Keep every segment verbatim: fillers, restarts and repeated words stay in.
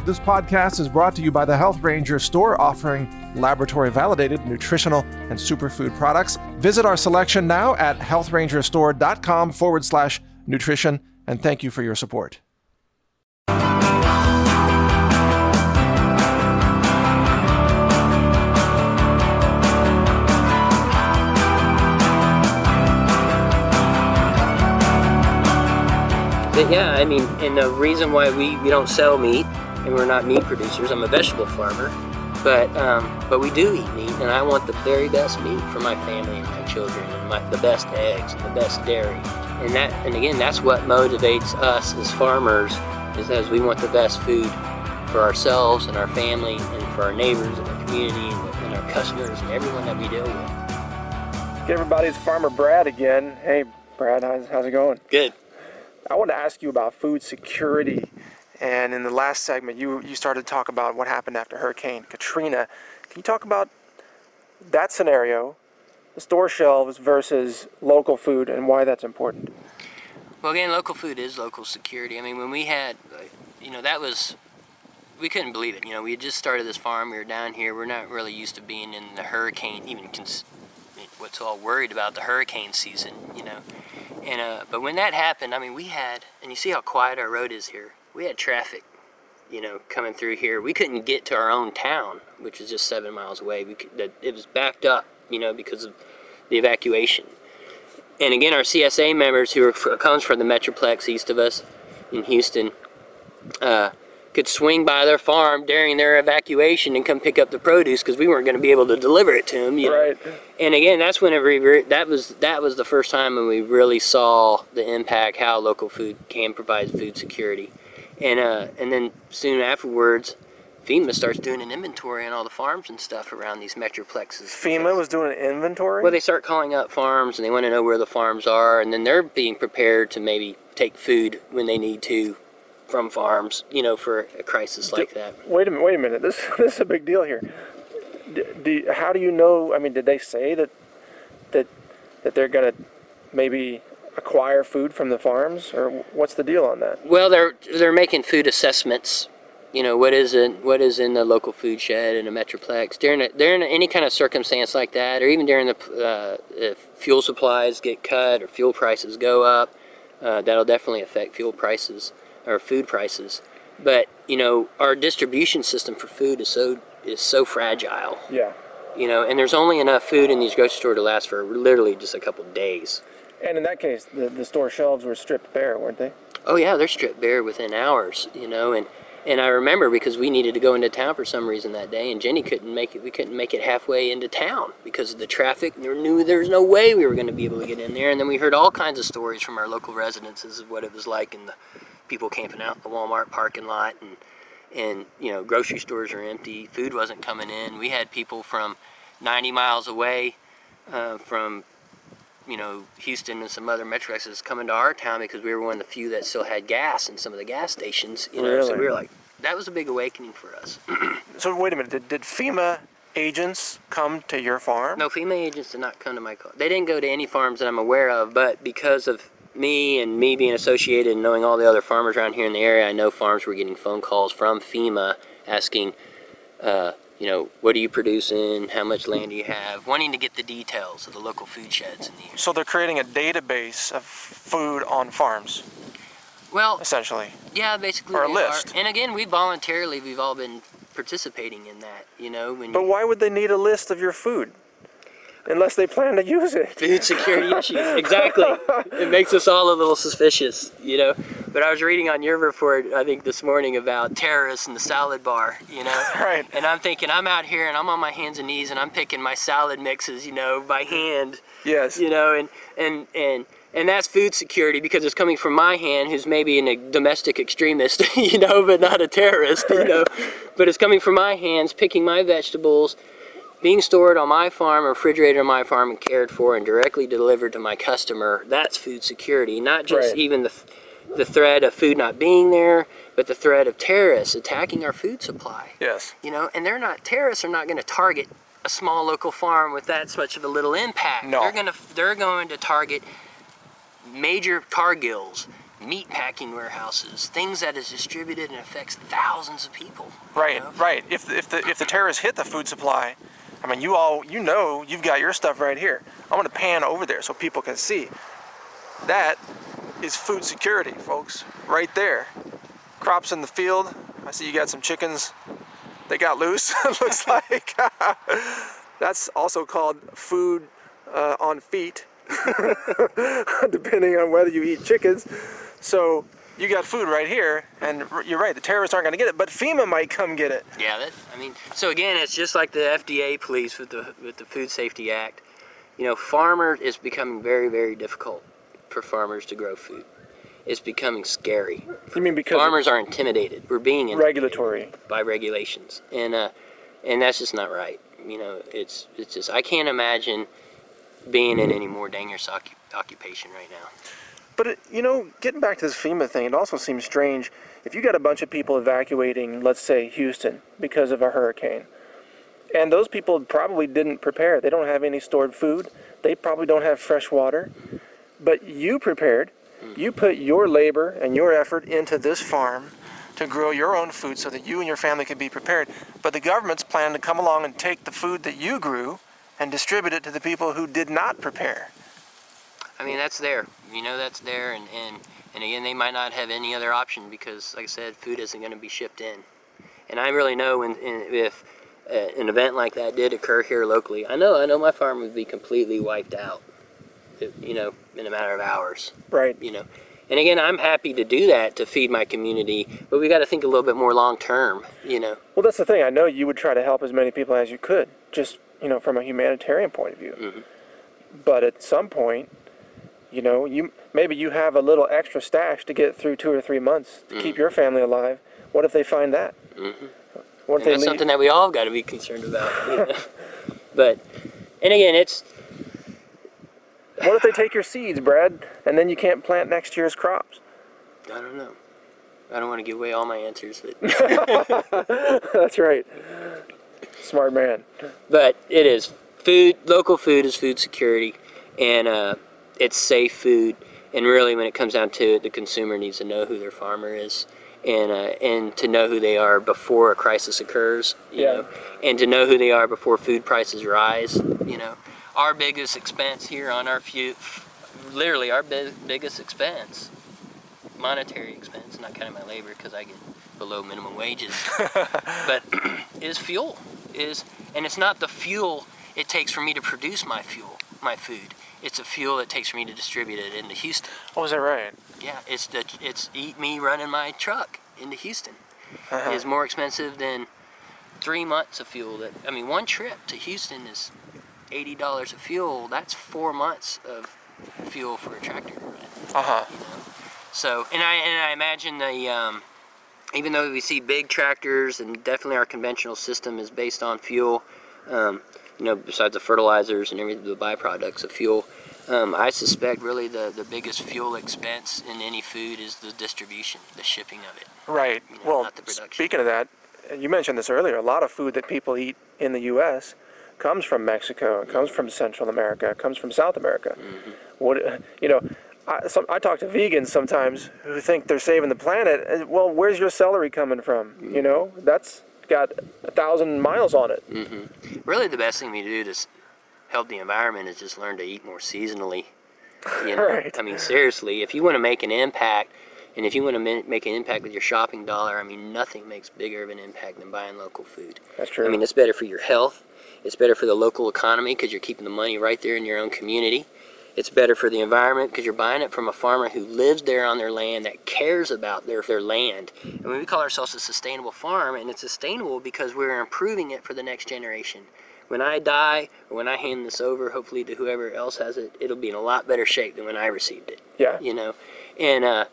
This podcast is brought to you by the Health Ranger store, offering laboratory-validated nutritional and superfood products. Visit our selection now at healthrangerstore.com forward slash nutrition, and thank you for your support. But yeah, I mean, and the reason why we, we don't sell meat, and we're not meat producers, I'm a vegetable farmer, but um, but we do eat meat, and I want the very best meat for my family and my children, and my, the best eggs and the best dairy. And that, and again, that's what motivates us as farmers, is as we want the best food for ourselves and our family and for our neighbors and our community and, and our customers and everyone that we deal with. Hey everybody, it's Farmer Brad again. Hey Brad, how's, how's it going? Good. I want to ask you about food security. And in the last segment, you, you started to talk about what happened after Hurricane Katrina. Can you talk about that scenario, the store shelves versus local food, and why that's important? Well, again, local food is local security. I mean, when we had, you know, that was, we couldn't believe it. You know, we had just started this farm. We were down here. We're not really used to being in the hurricane, even cons- what's all worried about the hurricane season, you know. And uh, but when that happened, I mean, we had, and you see how quiet our road is here. We had traffic, you know, coming through here. We couldn't get to our own town, which is just seven miles away. We could, it was backed up, you know, because of the evacuation. And again, our C S A members, who are comes from the Metroplex east of us in Houston, uh, could swing by their farm during their evacuation and come pick up the produce because we weren't going to be able to deliver it to them. You right. know? And again, that's whenever we re- that was that was the first time when we really saw the impact how local food can provide food security. And uh, and then soon afterwards, FEMA starts doing an inventory on all the farms and stuff around these metroplexes. FEMA was doing an inventory? Well, they start calling up farms, and they want to know where the farms are, and then they're being prepared to maybe take food when they need to from farms, you know, for a crisis like do, that. Wait a minute, wait a minute. This this is a big deal here. Do, do, how do you know? I mean, did they say that that that they're going to maybe acquire food from the farms, or what's the deal on that? Well, they're they're making food assessments. You know, what is in what is in the local food shed in a metroplex during a, during any kind of circumstance like that, or even during the uh, if fuel supplies get cut or fuel prices go up, uh, that'll definitely affect fuel prices or food prices. But you know, our distribution system for food is so is so fragile. Yeah. You know, and there's only enough food in these grocery stores to last for literally just a couple of days. And in that case, the, the store shelves were stripped bare, weren't they? Oh yeah, they're stripped bare within hours, you know, and, and I remember because we needed to go into town for some reason that day, and Jenny couldn't make it, we couldn't make it halfway into town because of the traffic. We knew there was no way we were going to be able to get in there, and then we heard all kinds of stories from our local residences of what it was like, and the people camping out in the Walmart parking lot, and, and you know, grocery stores are empty, food wasn't coming in. We had people from ninety miles away uh, from you know, Houston and some other metroplexes coming to our town because we were one of the few that still had gas in some of the gas stations, you know, really? So we were like, that was a big awakening for us. So wait a minute, did, did FEMA agents come to your farm? No, FEMA agents did not come to my car. They didn't go to any farms that I'm aware of, but because of me and me being associated and knowing all the other farmers around here in the area, I know farms were getting phone calls from FEMA asking, uh, you know, what are you producing? How much land do you have? Wanting to get the details of the local food sheds in the area. So they're creating a database of food on farms, well, essentially. Yeah, basically. Or a they list. Are. And again, we voluntarily, we've all been participating in that, you know. When but you, why would they need a list of your food? Unless they plan to use it. Food security issues, exactly. It makes us all a little suspicious, you know. But I was reading on your report, I think this morning, about terrorists in the salad bar, you know. Right. And I'm thinking, I'm out here and I'm on my hands and knees and I'm picking my salad mixes, you know, by hand. Yes. You know, and and and and that's food security because it's coming from my hand, who's maybe a domestic extremist, you know, but not a terrorist, you know. But it's coming from my hands, picking my vegetables, being stored on my farm, refrigerated on my farm, and cared for and directly delivered to my customer. That's food security, not just right. even the the threat of food not being there, but the threat of terrorists attacking our food supply. Yes. You know, and they're not, terrorists are not going to target a small local farm with that much of a little impact. No. They're going to they're going to target major Cargills, meat packing warehouses, things that is distributed and affects thousands of people. Right, you know? right. If the, if the if the terrorists hit the food supply, I mean, you all you know you've got your stuff right here. I'm gonna pan over there so people can see. That is food security, folks. Right there. Crops in the field. I see you got some chickens. They got loose. Looks like. That's also called food uh, on feet, depending on whether you eat chickens. So you got food right here, and you're right, the terrorists aren't going to get it, but FEMA might come get it. Yeah, that, I mean, so again, it's just like the F D A police with the with the Food Safety Act. You know, farmer is becoming very, very difficult for farmers to grow food. It's becoming scary. You mean because farmers are intimidated? We're being intimidated regulatory by regulations, and uh, and that's just not right. You know, it's it's just I can't imagine being in any more dangerous occup occupation right now. But, it, you know, getting back to this FEMA thing, it also seems strange. If you got a bunch of people evacuating, let's say, Houston because of a hurricane, and those people probably didn't prepare. They don't have any stored food. They probably don't have fresh water. But you prepared. You put your labor and your effort into this farm to grow your own food so that you and your family could be prepared. But the government's planning to come along and take the food that you grew and distribute it to the people who did not prepare. I mean, that's there. You know, that's there, and, and, and again, they might not have any other option because, like I said, food isn't going to be shipped in. And I really know when, in, if uh, an event like that did occur here locally, I know I know my farm would be completely wiped out, you know, in a matter of hours. Right. You know, and again, I'm happy to do that to feed my community, but we got to think a little bit more long term, you know. Well, that's the thing. I know you would try to help as many people as you could, just, you know, from a humanitarian point of view. Mm-hmm. But at some point, you know, you maybe you have a little extra stash to get through two or three months to mm-hmm. keep your family alive. What if they find that? Mm-hmm. What if and they that's leave? something that we all got to be concerned about. You know? But, and again, it's... What if they take your seeds, Brad, and then you can't plant next year's crops? I don't know. I don't want to give away all my answers. But that's right. Smart man. But it is. Food, local food is food security, and uh, it's safe food. And really, when it comes down to it, the consumer needs to know who their farmer is, and uh, and to know who they are before a crisis occurs. You yeah. know, and to know who they are before food prices rise. You know, our biggest expense here on our few, literally our big, biggest expense, monetary expense, not counting my labor because I get below minimum wages, but is fuel. Is and it's not the fuel it takes for me to produce my fuel, my food. It's a fuel it takes for me to distribute it into Houston. Oh, is that right? Yeah, it's the it's eat me running my truck into Houston. Uh-huh. Is more expensive than three months of fuel. That I mean, one trip to Houston is eighty dollars of fuel. That's four months of fuel for a tractor to run. Uh huh. You know? So, and I and I imagine the um, even though we see big tractors and definitely our conventional system is based on fuel. Um, you know, besides the fertilizers and everything, the byproducts of fuel, um, I suspect really the, the biggest fuel expense in any food is the distribution, the shipping of it. Right. You know, well, not the production. Speaking of that, you mentioned this earlier, a lot of food that people eat in the U S comes from Mexico, it comes from Central America, it comes from South America. Mm-hmm. What, you know, I, some, I talk to vegans sometimes who think they're saving the planet. Well, where's your celery coming from? Mm-hmm. You know, that's got a thousand miles on it. Mm-hmm. Really, the best thing we do to help the environment is just learn to eat more seasonally. You know? Right. I mean, seriously, if you want to make an impact, and if you want to make an impact with your shopping dollar, I mean, nothing makes bigger of an impact than buying local food. That's true. I mean, it's better for your health. It's better for the local economy because you're keeping the money right there in your own community. It's better for the environment because you're buying it from a farmer who lives there on their land, that cares about their, their land. And we call ourselves a sustainable farm, and it's sustainable because we're improving it for the next generation. When I die, or when I hand this over, hopefully to whoever else has it, it'll be in a lot better shape than when I received it. Yeah. You know, and uh,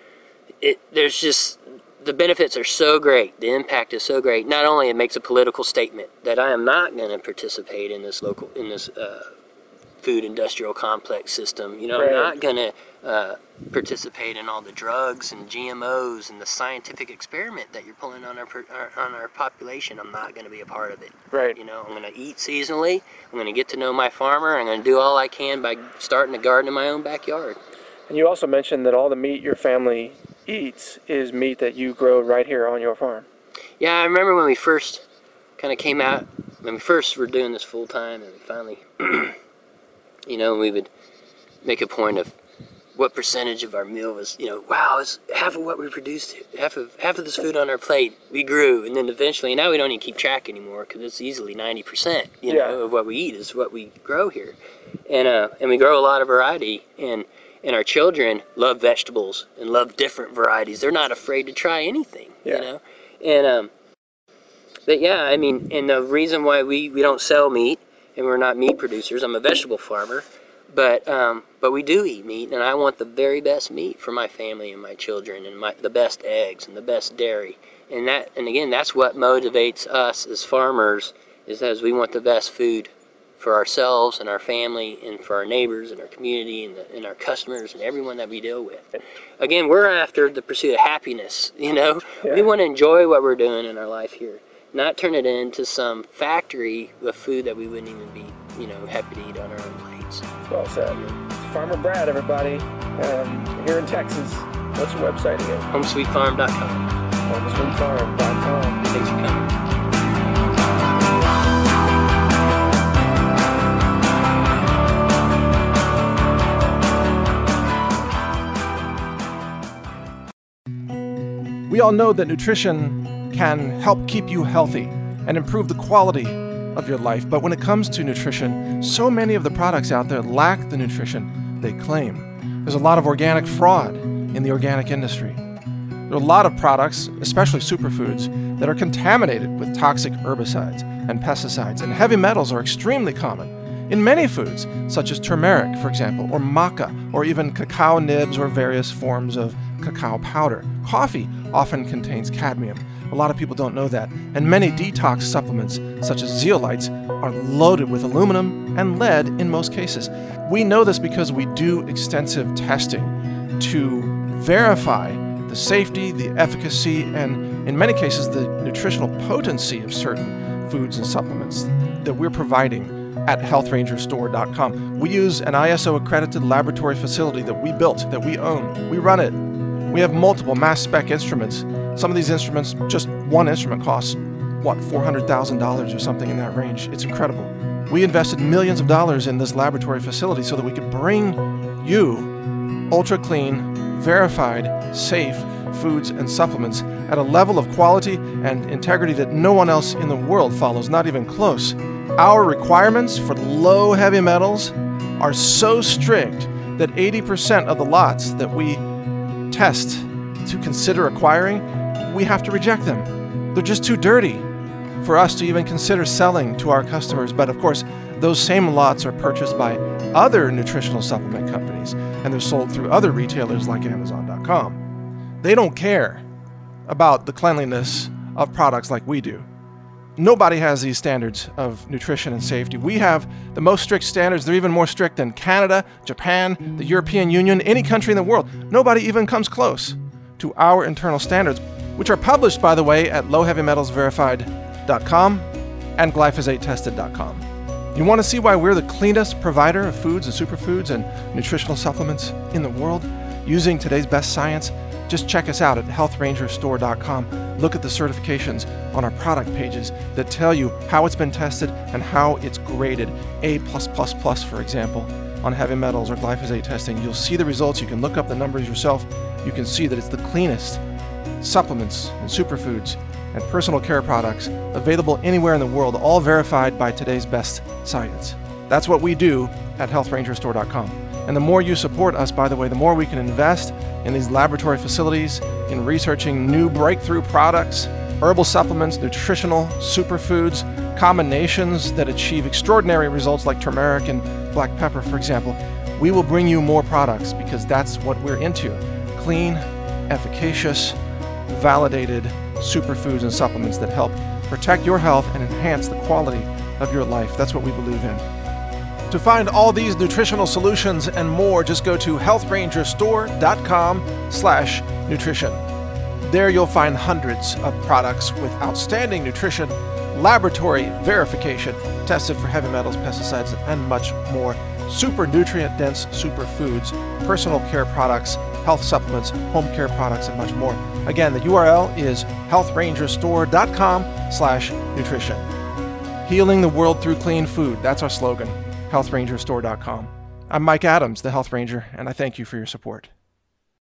it there's just, the benefits are so great, the impact is so great. Not only it makes a political statement that I am not going to participate in this local, in this uh, food industrial complex system. You know, right. I'm not going to uh, participate in all the drugs and G M Os and the scientific experiment that you're pulling on our, our on our population. I'm not going to be a part of it. Right. You know, I'm going to eat seasonally. I'm going to get to know my farmer. I'm going to do all I can by starting a garden in my own backyard. And you also mentioned that all the meat your family eats is meat that you grow right here on your farm. Yeah, I remember when we first kind of came out, when we first were doing this full time, and finally, you know, we would make a point of what percentage of our meal was, you know, wow, it's half of what we produced, half of half of this food on our plate, we grew. And then eventually, now we don't even keep track anymore because it's easily ninety percent, you Yeah. know, of what we eat is what we grow here. And uh, and we grow a lot of variety, and and our children love vegetables and love different varieties. They're not afraid to try anything, Yeah. you know. And um, but yeah, I mean, and the reason why we, we don't sell meat and we're not meat producers, I'm a vegetable farmer, but um, but we do eat meat, and I want the very best meat for my family and my children, and my the best eggs and the best dairy, and that and again, that's what motivates us as farmers, is as we want the best food for ourselves and our family and for our neighbors and our community and, the, and our customers and everyone that we deal with. Again, we're after the pursuit of happiness, you know. Yeah. We want to enjoy what we're doing in our life here, not turn it into some factory with food that we wouldn't even be, you know, happy to eat on our own plates. Well said. It's Farmer Brad, everybody, um, here in Texas. What's your website again? home sweet farm dot com. home sweet farm dot com. Thanks for coming. We all know that nutrition can help keep you healthy and improve the quality of your life. But when it comes to nutrition, so many of the products out there lack the nutrition they claim. There's a lot of organic fraud in the organic industry. There are a lot of products, especially superfoods, that are contaminated with toxic herbicides and pesticides, and heavy metals are extremely common in many foods, such as turmeric, for example, or maca, or even cacao nibs or various forms of cacao powder. Coffee often contains cadmium. A lot of people don't know that. And many detox supplements, such as zeolites, are loaded with aluminum and lead in most cases. We know this because we do extensive testing to verify the safety, the efficacy, and in many cases, the nutritional potency of certain foods and supplements that we're providing at health ranger store dot com. We use an I S O accredited laboratory facility that we built, that we own. We run it. We have multiple mass spec instruments. Some of these instruments, just one instrument costs, what, four hundred thousand dollars or something in that range. It's incredible. We invested millions of dollars in this laboratory facility so that we could bring you ultra clean, verified, safe foods and supplements at a level of quality and integrity that no one else in the world follows, not even close. Our requirements for low heavy metals are so strict that eighty percent of the lots that we test to consider acquiring, we have to reject them. They're just too dirty for us to even consider selling to our customers. But of course, those same lots are purchased by other nutritional supplement companies, and they're sold through other retailers like amazon dot com. They don't care about the cleanliness of products like we do. Nobody has these standards of nutrition and safety. We have the most strict standards. They're even more strict than Canada, Japan, the European Union, any country in the world. Nobody even comes close to our internal standards, which are published, by the way, at low heavy metals verified dot com and glyphosate tested dot com. You want to see why we're the cleanest provider of foods and superfoods and nutritional supplements in the world using today's best science? Just check us out at health ranger store dot com. Look at the certifications on our product pages that tell you how it's been tested and how it's graded. A plus plus plus, for example, on heavy metals or glyphosate testing. You'll see the results. You can look up the numbers yourself. You can see that it's the cleanest supplements and superfoods and personal care products available anywhere in the world, all verified by today's best science. That's what we do at health ranger store dot com. And the more you support us, by the way, the more we can invest in these laboratory facilities, in researching new breakthrough products, herbal supplements, nutritional superfoods, combinations that achieve extraordinary results like turmeric and black pepper, for example. We will bring you more products because that's what we're into. Clean, efficacious, validated superfoods and supplements that help protect your health and enhance the quality of your life. That's what we believe in. To find all these nutritional solutions and more, just go to health ranger store dot com slash nutrition. There you'll find hundreds of products with outstanding nutrition, laboratory verification, tested for heavy metals, pesticides, and much more. super nutrient-dense superfoods, personal care products, health supplements, home care products, and much more. Again, the U R L is health ranger store dot com slash nutrition. Healing the world through clean food. That's our slogan, health ranger store dot com. I'm Mike Adams, the Health Ranger, and I thank you for your support.